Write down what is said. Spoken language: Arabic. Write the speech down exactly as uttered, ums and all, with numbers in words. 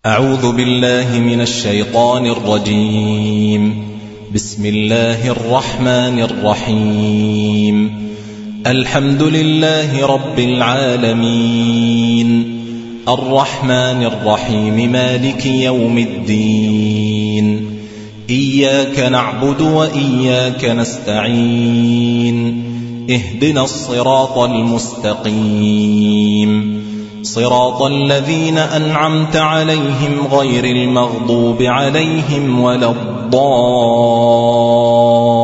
أعوذ بالله من الشيطان الرجيم. بسم الله الرحمن الرحيم. الحمد لله رب العالمين الرحمن الرحيم مالك يوم الدين. إياك نعبد وإياك نستعين. اهدنا الصراط المستقيم صراط الذين أنعمت عليهم غير المغضوب عليهم ولا الضالين.